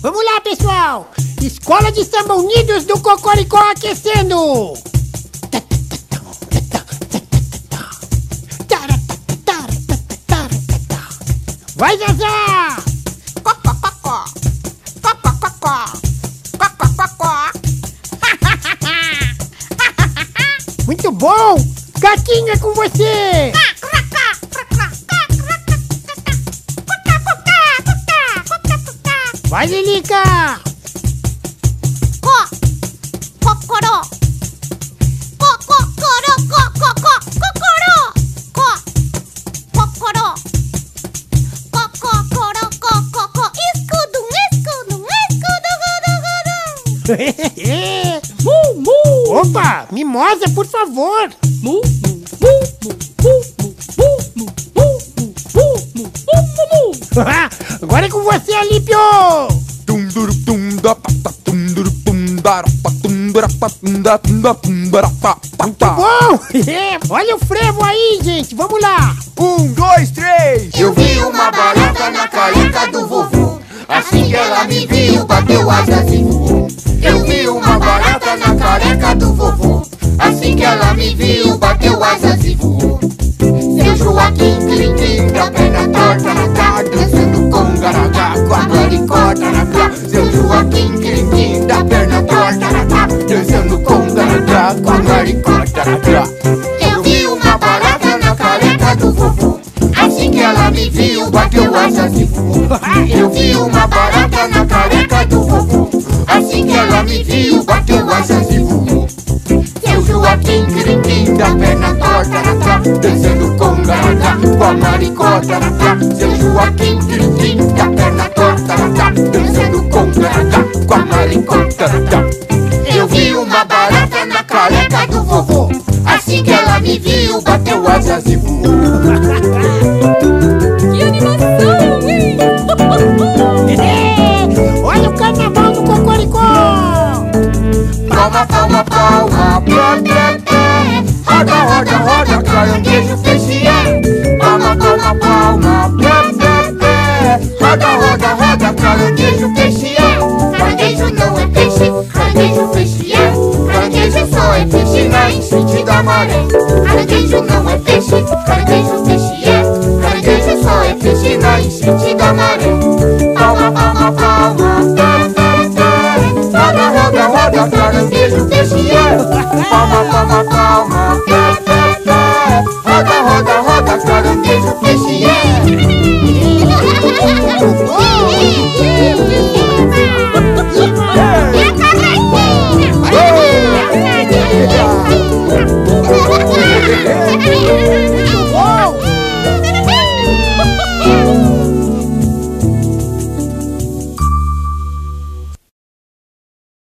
Vamos lá, pessoal! Escola de Samba Unidos do Cocoricó aquecendo! Vai, Zazá! Muito bom! Gatinho, é com você! Vai, Lilica! Cocoró! Opa, mimosa, por favor! Agora é com você, Alípio! Muito bom! Olha o frevo aí, gente! Vamos lá! 1, 2, 3! Eu vi uma barata na careca do vovô. Assim que ela me viu, bateu asas e voou. Eu vi uma barata na careca do vovô. Assim que ela me viu, bateu asas e voou. Seu Joaquim, clim-clim, da perna torta na cá, dançando com garagá, com a maricota na cá. Seu Joaquim, clim-clim, da perna torta na cá, dançando com garagá, com a maricota na cá. Eu vi uma barata na careca do vovô. Assim que ela me viu, bateu asas e voou. Eu vi uma barata na careca do vovô. Assim que ela me viu, bateu asas e voou. Seu Joaquim, crim-crim, da perna torta na cá, dançando com garagá, com a maricota na cá. Seu Joaquim, crim-crim, da perna torta na cá, dançando com garagá, com a maricota na cá. Eu vi uma barata na careca do vovô. Assim que ela me viu, bateu asas e voou. Que animação, hein? Olha o carnaval do Cocoricó! Palma, palma, palma, pé, pé, pé. Roda, roda, roda, caranguejo, peixe é. Palma, palma, palma, pé, pé, pé. Roda, roda, roda, caranguejo, peixe é. Caranguejo não é peixe, caranguejo, peixe é. Caranguejo só é peixe na enchente da maré. Caranguejo não é peixe, caranguejo, peixe é. Caranguejo só é peixe na enchente da maré. Palma, palma, palma, pé, pé, pé. Roda, roda, roda, caranguejo, peixe é. Palma, palma, palma, pé, pé, pé. Roda, roda, roda, caranguejo, peixe é. E a